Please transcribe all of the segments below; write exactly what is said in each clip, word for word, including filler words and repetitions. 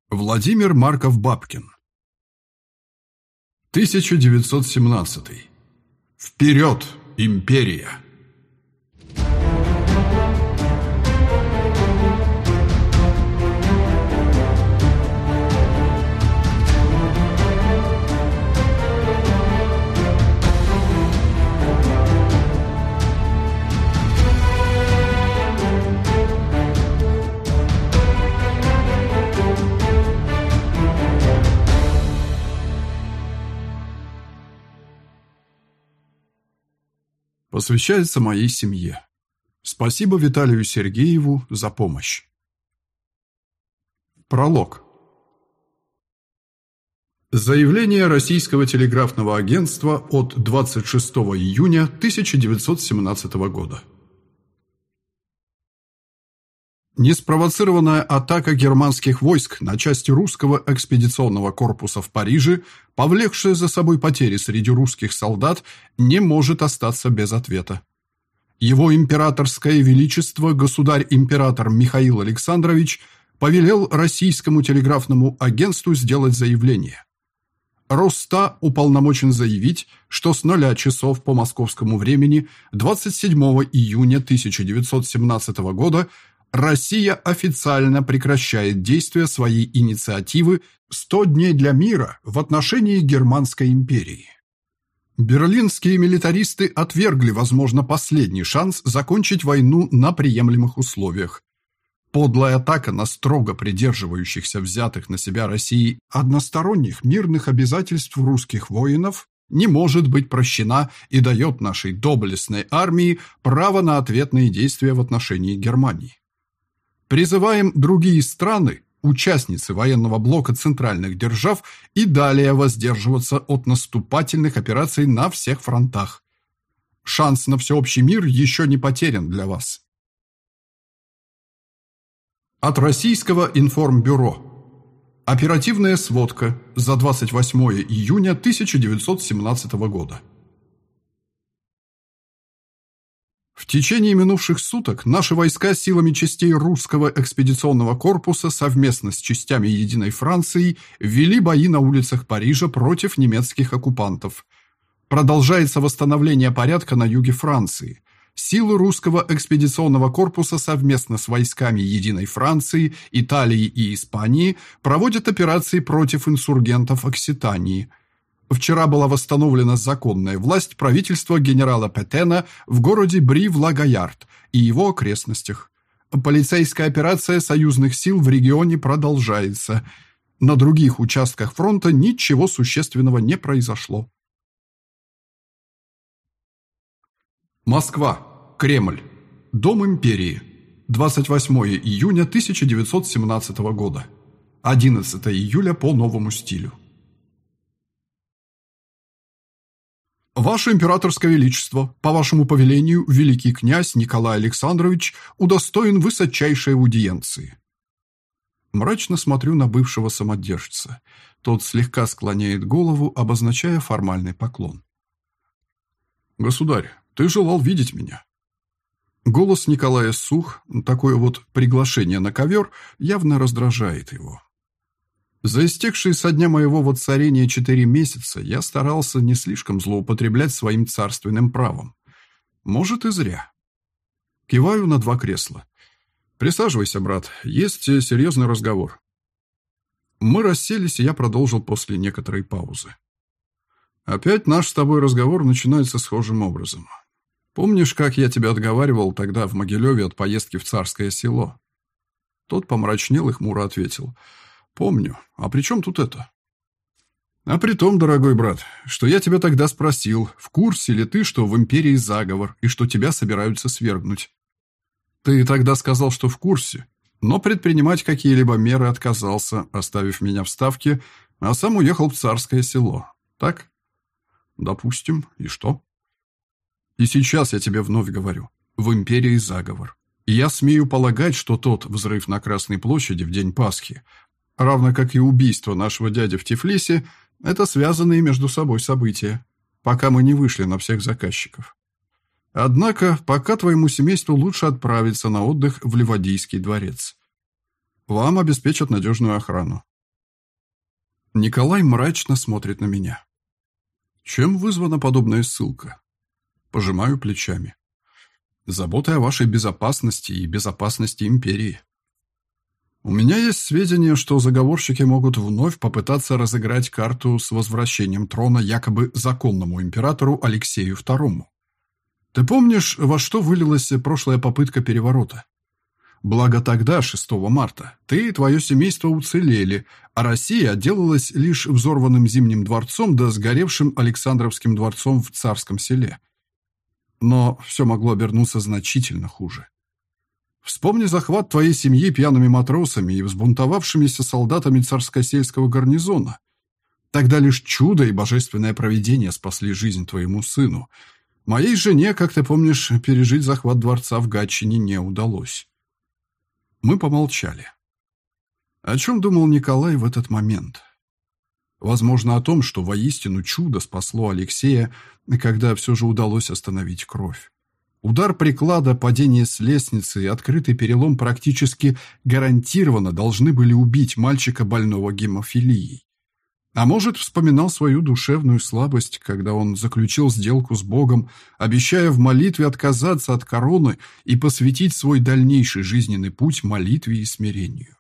Владимир Марков-Бабкин. тысяча девятьсот семнадцатый. Вперед, империя! Посвящается моей семье. Спасибо Виталию Сергееву за помощь. Пролог. Заявление Российского телеграфного агентства от двадцать шестого июня тысяча девятьсот семнадцатого года. Неспровоцированная атака германских войск на части русского экспедиционного корпуса в Париже, повлекшая за собой потери среди русских солдат, не может остаться без ответа. Его императорское величество, государь-император Михаил Александрович, повелел Российскому телеграфному агентству сделать заявление. Росста уполномочен заявить, что с нуля часов по московскому времени двадцать седьмого июня тысяча девятьсот семнадцатого года Россия официально прекращает действие своей инициативы «сто дней для мира» в отношении Германской империи. Берлинские милитаристы отвергли, возможно, последний шанс закончить войну на приемлемых условиях. Подлая атака на строго придерживающихся взятых на себя Россией односторонних мирных обязательств русских воинов не может быть прощена и дает нашей доблестной армии право на ответные действия в отношении Германии. Призываем другие страны, участницы военного блока центральных держав, и далее воздерживаться от наступательных операций на всех фронтах. Шанс на всеобщий мир еще не потерян для вас. От Российского информбюро. Оперативная сводка за двадцать восьмое июня тысяча девятьсот семнадцатого года. В течение минувших суток наши войска силами частей русского экспедиционного корпуса совместно с частями Единой Франции вели бои на улицах Парижа против немецких оккупантов. Продолжается восстановление порядка на юге Франции. Силы русского экспедиционного корпуса совместно с войсками Единой Франции, Италии и Испании проводят операции против инсургентов Окситании. Вчера была восстановлена законная власть правительства генерала Петена в городе Бри-в-Ла-Гайард и его окрестностях. Полицейская операция союзных сил в регионе продолжается. На других участках фронта ничего существенного не произошло. Москва. Кремль. Дом империи. двадцать восьмое июня тысяча девятьсот семнадцатого года. одиннадцатого июля по новому стилю. Ваше императорское величество, по вашему повелению, великий князь Николай Александрович удостоен высочайшей аудиенции. Мрачно смотрю на бывшего самодержца. Тот слегка склоняет голову, обозначая формальный поклон. Государь, ты желал видеть меня. Голос Николая сух, такое вот приглашение на ковер явно раздражает его. За истекшие со дня моего воцарения четыре месяца я старался не слишком злоупотреблять своим царственным правом. Может, и зря. Киваю на два кресла. Присаживайся, брат, есть серьезный разговор. Мы расселись, и я продолжил после некоторой паузы. Опять наш с тобой разговор начинается схожим образом. Помнишь, как я тебя отговаривал тогда в Могилеве от поездки в Царское Село? Тот помрачнел и хмуро ответил: «Помню. А при чем тут это?» «А при том, дорогой брат, что я тебя тогда спросил, в курсе ли ты, что в империи заговор и что тебя собираются свергнуть. Ты тогда сказал, что в курсе, но предпринимать какие-либо меры отказался, оставив меня в Ставке, а сам уехал в Царское Село. Так?» «Допустим. И что?» «И сейчас я тебе вновь говорю. В империи заговор. И я смею полагать, что тот взрыв на Красной площади в день Пасхи, равно как и убийство нашего дяди в Тифлисе, это связанные между собой события, пока мы не вышли на всех заказчиков. Однако, пока твоему семейству лучше отправиться на отдых в Ливадийский дворец. Вам обеспечат надежную охрану. Николай мрачно смотрит на меня. Чем вызвана подобная ссылка? Пожимаю плечами. Заботой о вашей безопасности и безопасности империи. У меня есть сведения, что заговорщики могут вновь попытаться разыграть карту с возвращением трона якобы законному императору Алексею второму. Ты помнишь, во что вылилась прошлая попытка переворота? Благо тогда, шестого марта, ты и твое семейство уцелели, а Россия отделалась лишь взорванным Зимним дворцом да сгоревшим Александровским дворцом в Царском селе. Но все могло обернуться значительно хуже. Вспомни захват твоей семьи пьяными матросами и взбунтовавшимися солдатами царскосельского гарнизона. Тогда лишь чудо и божественное провидение спасли жизнь твоему сыну. Моей жене, как ты помнишь, пережить захват дворца в Гатчине не удалось. Мы помолчали. О чем думал Николай в этот момент? Возможно, о том, что воистину чудо спасло Алексея, когда все же удалось остановить кровь. Удар приклада, падение с лестницы и открытый перелом практически гарантированно должны были убить мальчика, больного гемофилией. А может, вспоминал свою душевную слабость, когда он заключил сделку с Богом, обещая в молитве отказаться от короны и посвятить свой дальнейший жизненный путь молитве и смирению.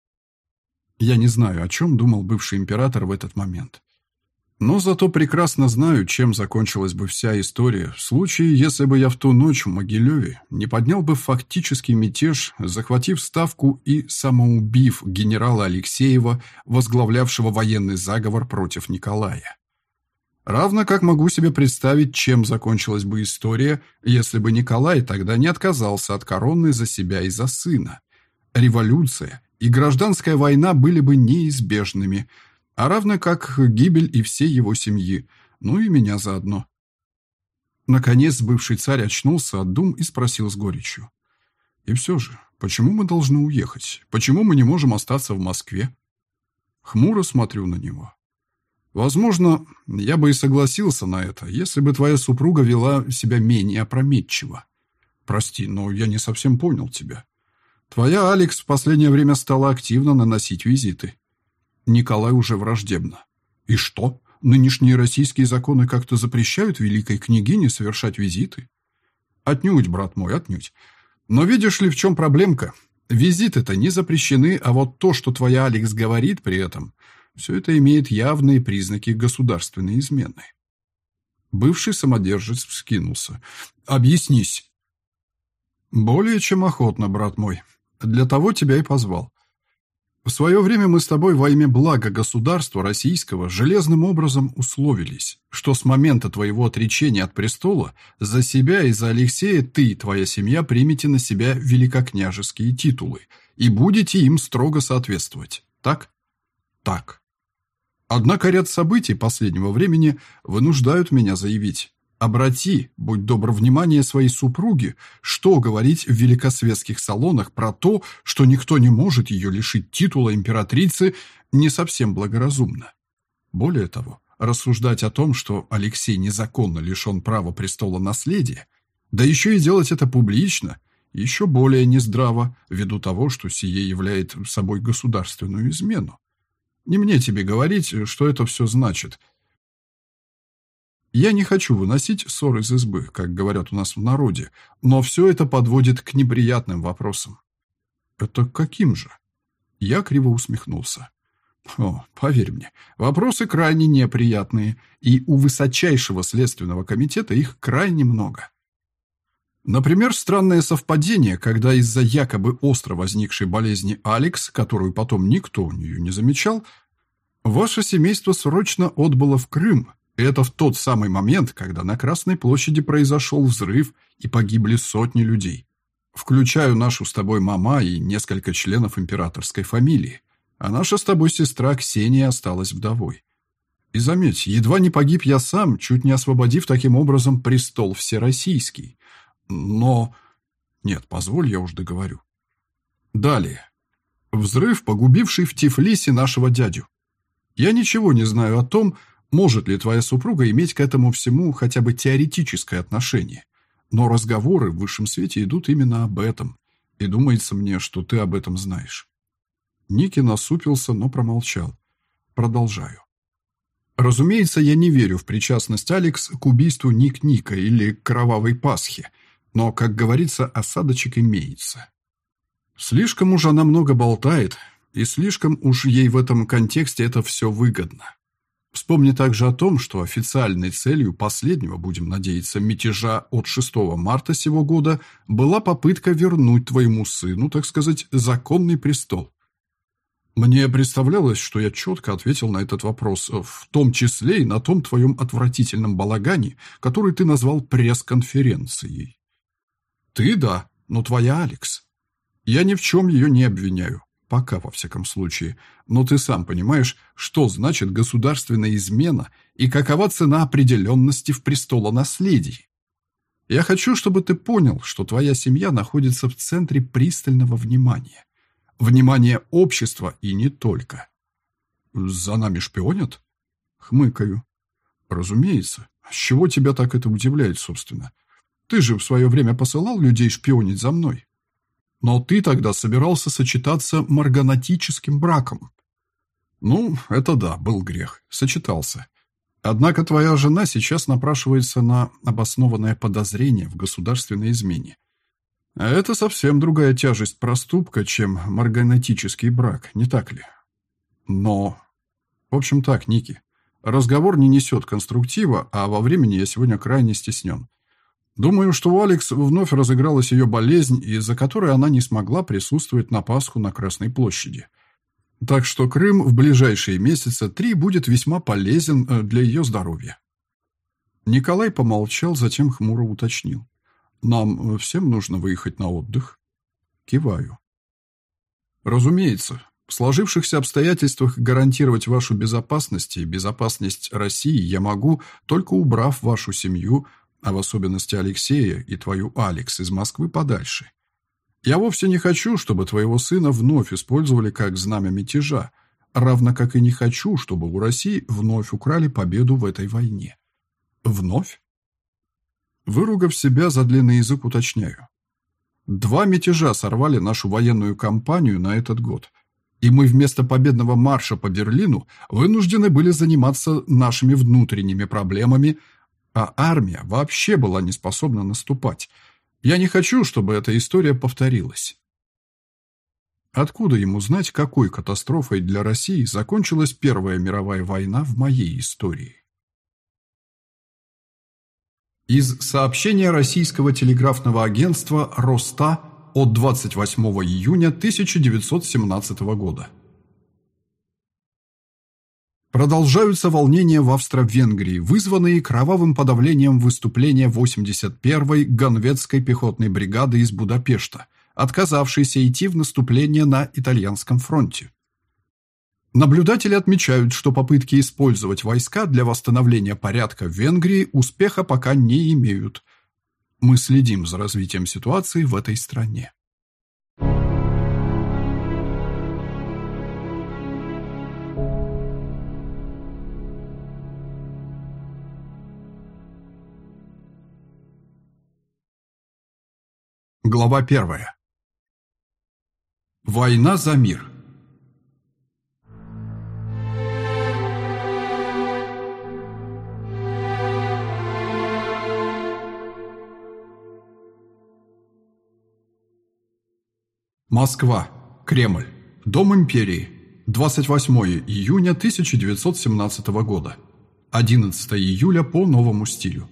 Я не знаю, о чем думал бывший император в этот момент. Но зато прекрасно знаю, чем закончилась бы вся история в случае, если бы я в ту ночь в Могилеве не поднял бы фактический мятеж, захватив ставку и самоубив генерала Алексеева, возглавлявшего военный заговор против Николая. Равно как могу себе представить, чем закончилась бы история, если бы Николай тогда не отказался от короны за себя и за сына. Революция и гражданская война были бы неизбежными, а равно как гибель и всей его семьи, ну и меня заодно. Наконец бывший царь очнулся от дум и спросил с горечью. И все же, почему мы должны уехать? Почему мы не можем остаться в Москве? Хмуро смотрю на него. Возможно, я бы и согласился на это, если бы твоя супруга вела себя менее опрометчиво. Прости, но я не совсем понял тебя. Твоя Алекс в последнее время стала активно наносить визиты. Николай уже враждебно. И что? Нынешние российские законы как-то запрещают великой княгине совершать визиты? Отнюдь, брат мой, отнюдь. Но видишь ли, в чем проблемка? Визиты-то не запрещены, а вот то, что твоя Алекс говорит при этом, все это имеет явные признаки государственной измены. Бывший самодержец вскинулся. Объяснись. Более чем охотно, брат мой. Для того тебя и позвал. В свое время мы с тобой во имя блага государства российского железным образом условились, что с момента твоего отречения от престола за себя и за Алексея ты и твоя семья примете на себя великокняжеские титулы и будете им строго соответствовать. Так? Так. Однако ряд событий последнего времени вынуждают меня заявить. Обрати, будь добр, внимание своей супруги, что говорить в великосветских салонах про то, что никто не может ее лишить титула императрицы, не совсем благоразумно. Более того, рассуждать о том, что Алексей незаконно лишен права престола наследия, да еще и делать это публично, еще более нездраво, ввиду того, что сие является собой государственную измену. Не мне тебе говорить, что это все значит. Я не хочу выносить ссор из избы, как говорят у нас в народе, но все это подводит к неприятным вопросам. Это каким же? Я криво усмехнулся. О, поверь мне, вопросы крайне неприятные, и у высочайшего следственного комитета их крайне много. Например, странное совпадение, когда из-за якобы остро возникшей болезни Алекс, которую потом никто у нее не замечал, ваше семейство срочно отбыло в Крым. И это в тот самый момент, когда на Красной площади произошел взрыв и погибли сотни людей, включая нашу с тобой мама и несколько членов императорской фамилии, а наша с тобой сестра Ксения осталась вдовой. И заметь, едва не погиб я сам, чуть не освободив таким образом престол всероссийский. Но... Нет, позволь, я уж договорю. Далее. Взрыв, погубивший в Тифлисе нашего дядю. Я ничего не знаю о том, может ли твоя супруга иметь к этому всему хотя бы теоретическое отношение, но разговоры в высшем свете идут именно об этом, и думается мне, что ты об этом знаешь. Ники насупился, но промолчал. Продолжаю. Разумеется, я не верю в причастность Алекс к убийству Ник-Ника или к кровавой Пасхе, но, как говорится, осадочек имеется. Слишком уж она много болтает, и слишком уж ей в этом контексте это все выгодно. Вспомни также о том, что официальной целью последнего, будем надеяться, мятежа от шестого марта сего года была попытка вернуть твоему сыну, так сказать, законный престол. Мне представлялось, что я четко ответил на этот вопрос, в том числе и на том твоем отвратительном балагане, который ты назвал пресс-конференцией. Ты, да, но твоя Алекс. Я ни в чем ее не обвиняю. Пока, во всяком случае. Но ты сам понимаешь, что значит государственная измена и какова цена определенности в престолонаследии. Я хочу, чтобы ты понял, что твоя семья находится в центре пристального внимания. Внимания общества и не только. За нами шпионят? Хмыкаю. Разумеется. С чего тебя так это удивляет, собственно? Ты же в свое время посылал людей шпионить за мной. Но ты тогда собирался сочетаться марганатическим браком. Ну, это да, был грех. Сочетался. Однако твоя жена сейчас напрашивается на обоснованное подозрение в государственной измене. А это совсем другая тяжесть проступка, чем марганатический брак, не так ли? Но... В общем так, Ники. Разговор не несет конструктива, а во времени я сегодня крайне стеснен. Думаю, что у Алекс вновь разыгралась ее болезнь, из-за которой она не смогла присутствовать на Пасху на Красной площади. Так что Крым в ближайшие месяца три будет весьма полезен для ее здоровья. Николай помолчал, затем хмуро уточнил. Нам всем нужно выехать на отдых? Киваю. Разумеется, в сложившихся обстоятельствах гарантировать вашу безопасность и безопасность России я могу, только убрав вашу семью, а в особенности Алексея и твою Алекс из Москвы подальше. Я вовсе не хочу, чтобы твоего сына вновь использовали как знамя мятежа, равно как и не хочу, чтобы у России вновь украли победу в этой войне. Вновь? Выругав себя, за длинный язык уточняю. Два мятежа сорвали нашу военную кампанию на этот год, и мы вместо победного марша по Берлину вынуждены были заниматься нашими внутренними проблемами, а армия вообще была не способна наступать. Я не хочу, чтобы эта история повторилась. Откуда ему знать, какой катастрофой для России закончилась Первая мировая война в моей истории? Из сообщения российского телеграфного агентства «Роста» от двадцать восьмого июня тысяча девятьсот семнадцатого года. Продолжаются волнения в Австро-Венгрии, вызванные кровавым подавлением выступления восемьдесят первой Ганветской пехотной бригады из Будапешта, отказавшейся идти в наступление на итальянском фронте. Наблюдатели отмечают, что попытки использовать войска для восстановления порядка в Венгрии успеха пока не имеют. Мы следим за развитием ситуации в этой стране. Глава первая. Война за мир. Москва. Кремль. Дом империи. двадцать восьмого июня тысяча девятьсот семнадцатого года. одиннадцатого июля по новому стилю.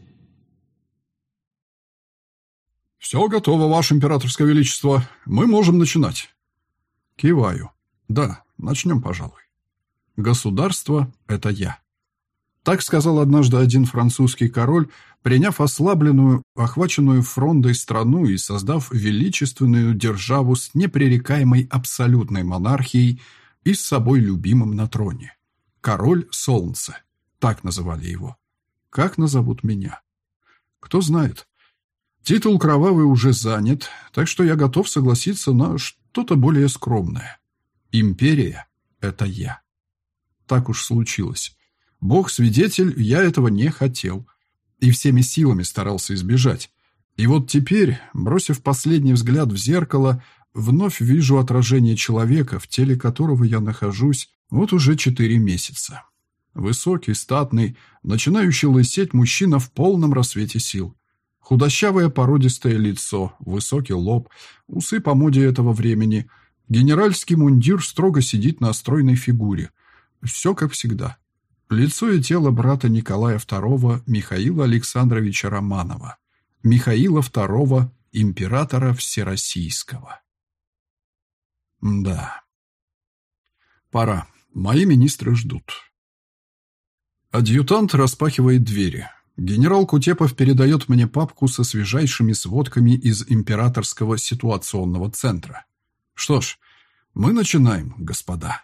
«Все готово, Ваше Императорское Величество. Мы можем начинать». Киваю. «Да, начнем, пожалуй. Государство – это я». Так сказал однажды один французский король, приняв ослабленную, охваченную фрондой страну и создав величественную державу с непререкаемой абсолютной монархией и с собой любимым на троне. Король Солнца. Так называли его. Как назовут меня? Кто знает. Титул кровавый уже занят, так что я готов согласиться на что-то более скромное. Империя – это я. Так уж случилось. Бог-свидетель, я этого не хотел. И всеми силами старался избежать. И вот теперь, бросив последний взгляд в зеркало, вновь вижу отражение человека, в теле которого я нахожусь, Вот уже четыре месяца. Высокий, статный, начинающий лысеть мужчина в полном рассвете сил. Худощавое породистое лицо, высокий лоб, усы по моде этого времени. Генеральский мундир строго сидит на стройной фигуре. Все как всегда. Лицо и тело брата Николая второго Михаила Александровича Романова. Михаила второго, императора Всероссийского. Да. Пора. Мои министры ждут. Адъютант распахивает двери. Генерал Кутепов передает мне папку со свежайшими сводками из императорского ситуационного центра. Что ж, мы начинаем, господа.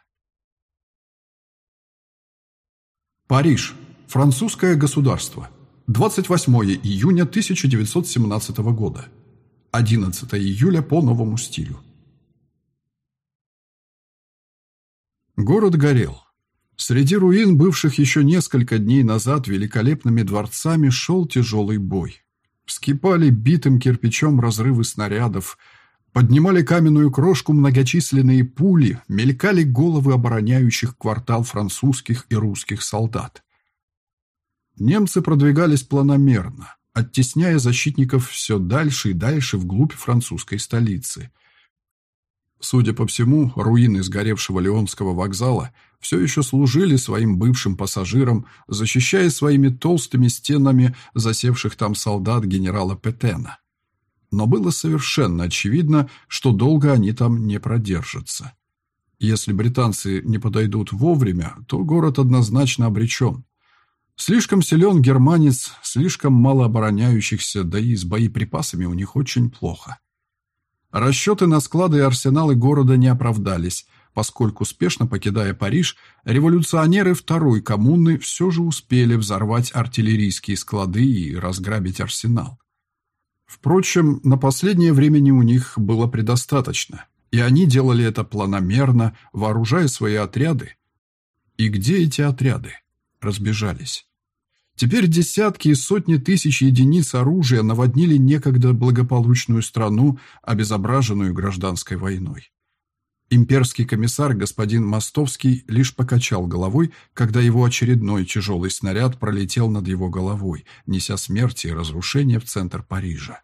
Париж. Французское государство. двадцать восьмое июня тысяча девятьсот семнадцатого года. одиннадцатое июля по новому стилю. Город горел. Среди руин, бывших еще несколько дней назад великолепными дворцами, шел тяжелый бой. Вскипали битым кирпичом разрывы снарядов, поднимали каменную крошку многочисленные пули, мелькали головы обороняющих квартал французских и русских солдат. Немцы продвигались планомерно, оттесняя защитников все дальше и дальше вглубь французской столицы. Судя по всему, руины сгоревшего Лионского вокзала все еще служили своим бывшим пассажирам, защищая своими толстыми стенами засевших там солдат генерала Петена. Но было совершенно очевидно, что долго они там не продержатся. Если британцы не подойдут вовремя, то город однозначно обречен. Слишком силен германец, слишком мало обороняющихся, да и с боеприпасами у них очень плохо. Расчеты на склады и арсеналы города не оправдались, поскольку, спешно покидая Париж, революционеры Второй коммуны все же успели взорвать артиллерийские склады и разграбить арсенал. Впрочем, на последнее времени у них было предостаточно, и они делали это планомерно, вооружая свои отряды. И где эти отряды? Разбежались. Теперь десятки и сотни тысяч единиц оружия наводнили некогда благополучную страну, обезображенную гражданской войной. Имперский комиссар господин Мостовский лишь покачал головой, когда его очередной тяжелый снаряд пролетел над его головой, неся смерть и разрушение в центр Парижа.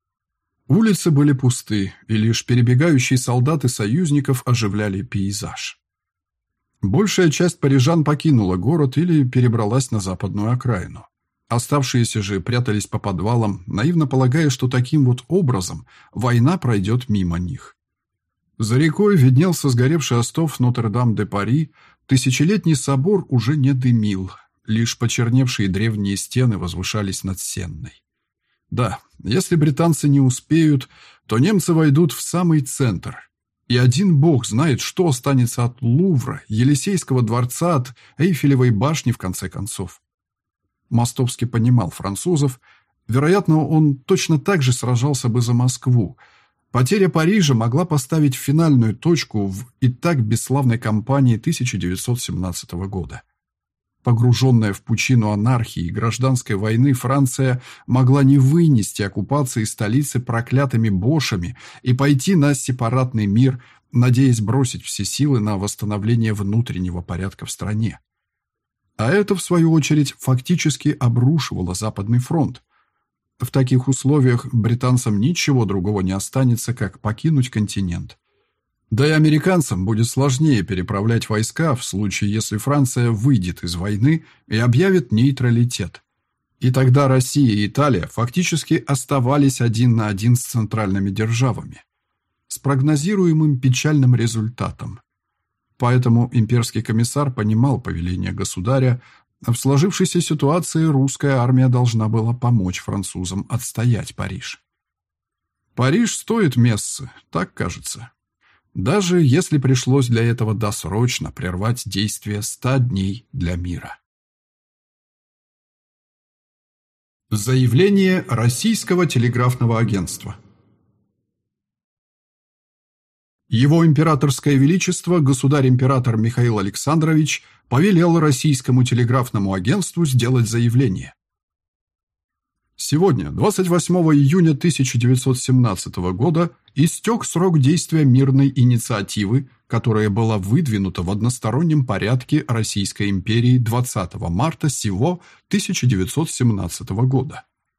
Улицы были пусты, и лишь перебегающие солдаты союзников оживляли пейзаж. Большая часть парижан покинула город или перебралась на западную окраину. Оставшиеся же прятались по подвалам, наивно полагая, что таким вот образом война пройдет мимо них. За рекой виднелся сгоревший остов Нотр-Дам-де-Пари, тысячелетний собор уже не дымил, лишь почерневшие древние стены возвышались над Сенной. Да, если британцы не успеют, то немцы войдут в самый центр. И один бог знает, что останется от Лувра, Елисейского дворца, от Эйфелевой башни, в конце концов. Мостовский понимал французов. Вероятно, он точно так же сражался бы за Москву. Потеря Парижа могла поставить финальную точку в и так бесславной кампании тысяча девятьсот семнадцатого года. Погруженная в пучину анархии и гражданской войны, Франция могла не вынести оккупации столицы проклятыми бошами и пойти на сепаратный мир, надеясь бросить все силы на восстановление внутреннего порядка в стране. А это, в свою очередь, фактически обрушивало Западный фронт. В таких условиях британцам ничего другого не останется, как покинуть континент. Да и американцам будет сложнее переправлять войска в случае, если Франция выйдет из войны и объявит нейтралитет. И тогда Россия и Италия фактически оставались один на один с центральными державами, с прогнозируемым печальным результатом. Поэтому имперский комиссар понимал повеление государя. В сложившейся ситуации русская армия должна была помочь французам отстоять Париж. Париж стоит мессы, так кажется. Даже если пришлось для этого досрочно прервать действие ста дней для мира. Заявление Российского телеграфного агентства. Его императорское величество, государь-император Михаил Сегодня, двадцать восьмого июня тысяча девятьсот семнадцатого года, истек срок действия мирной инициативы, которая была выдвинута в одностороннем порядке Российской империи двадцатого марта сего тысяча девятьсот семнадцатого года.